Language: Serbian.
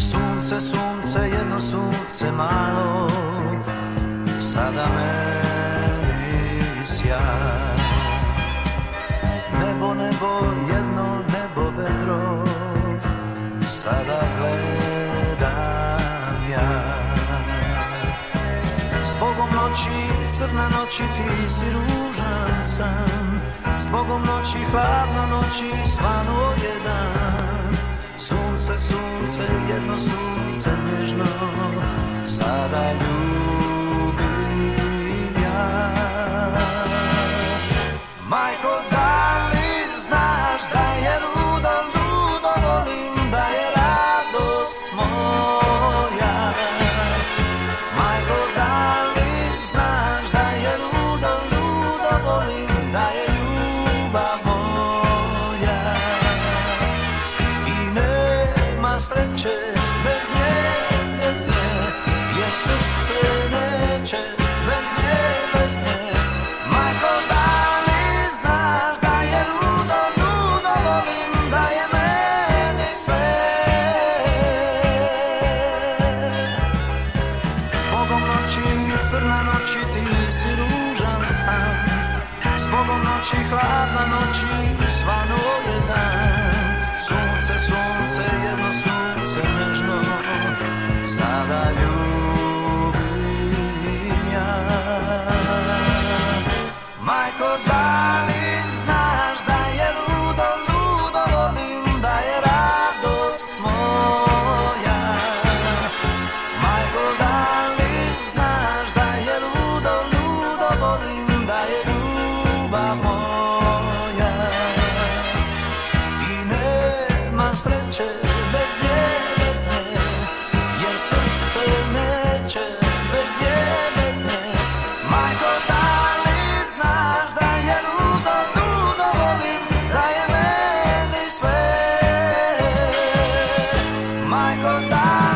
Sunce, sunce, jedno sunce malo, sada meni sjaj. Nebo, nebo, jedno nebo vedro, sada gledam ja. Zbogom noći, crna noći, ti si ružan san. Zbogom noći, hladna noći, svanuo je dan. Sunce, sunce, jedno sunce nježno, sada ljubim ja. Majko, da li znaš da je ludo, ludo volim, da je radost moja. Majko, da li znaš da je ludo, ludo volim, da je ljubav moja. I nema sreće bez nje, bez nje, jer srce neće bez nje, bez nje. Majko, da li znaš da je ludo, ludo volim, da je meni sve. Zbogom noći, crna noći, ti si ružan san. Zbogom noći, hladna noći, svanuo je dan. Sunce, sunce, jedno sunce nežno, sada ljubim ja. Majko, da li znaš da je ludo, ludo volim, da je radost moja. Majko, da li znaš da je ludo, ludo volim, da je ljubav moja. I nema sreće bez nje, bez nje, jer srce neće bez nje, bez nje. Majko, da li znaš da je ludo, ludo volim, da je meni sve. Majko, da